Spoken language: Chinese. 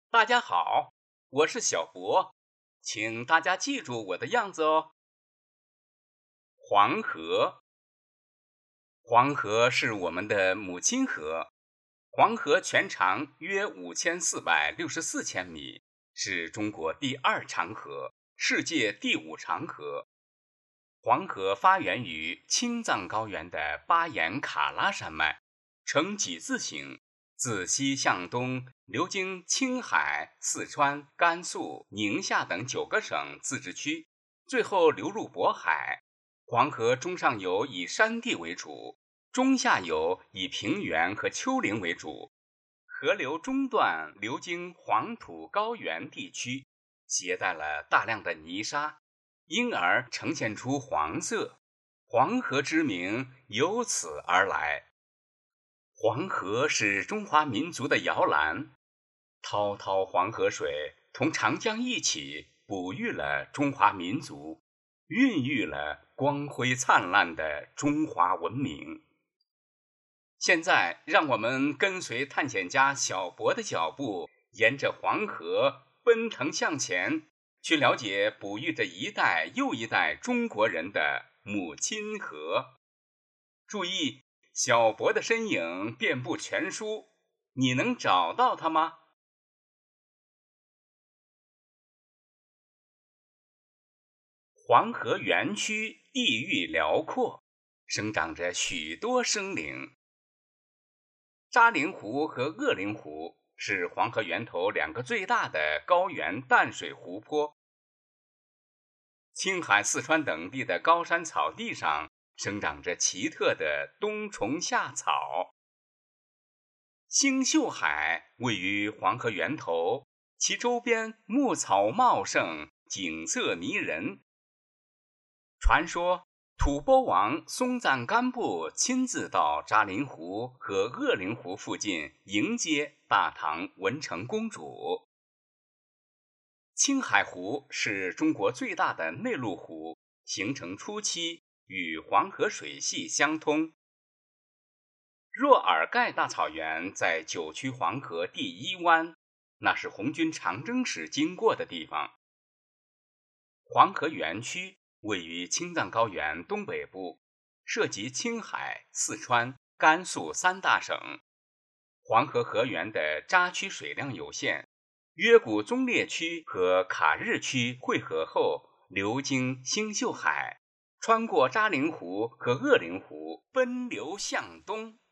大家好，我是小博，请大家记住我的样子哦。黄河，黄河是我们的母亲河。黄河全长约5464千米，是中国第二长河，世界第5长河。黄河发源于青藏高原的巴颜喀拉山脉，呈几字形，自西向东流经青海、四川、甘肃、宁夏等9个省、自治区，最后流入渤海。黄河中上游以山地为主，中下游以平原和丘陵为主。河流中段流经黄土高原地区，携带了大量的泥沙，因而呈现出黄色。黄河之名由此而来。黄河是中华民族的摇篮，滔滔黄河水同长江一起哺育了中华民族，孕育了光辉灿烂的中华文明。现在让我们跟随探险家小博的脚步，沿着黄河奔腾向前，去了解哺育着一代又一代中国人的母亲河。注意，小博的身影遍布全书，你能找到它吗？黄河源区地域辽阔，生长着许多生灵。扎陵湖和鄂陵湖是黄河源头2个最大的高原淡水湖泊。青海、四川等地的高山草地上生长着奇特的冬虫夏草。星宿海位于黄河源头，其周边牧草茂盛，景色迷人。传说吐蕃王松赞干布亲自到扎陵湖和鄂陵湖附近迎接大唐文成公主。青海湖是中国最大的内陆湖，形成初期与黄河水系相通。若尔盖大草原在九曲黄河第1湾，那是红军长征时经过的地方。黄河源区位于青藏高原东北部，涉及青海、四川、甘肃3大省。黄河河源的扎区水量有限，约古宗列区和卡日区汇合后，流经星宿海，穿过扎陵湖和鄂陵湖，奔流向东。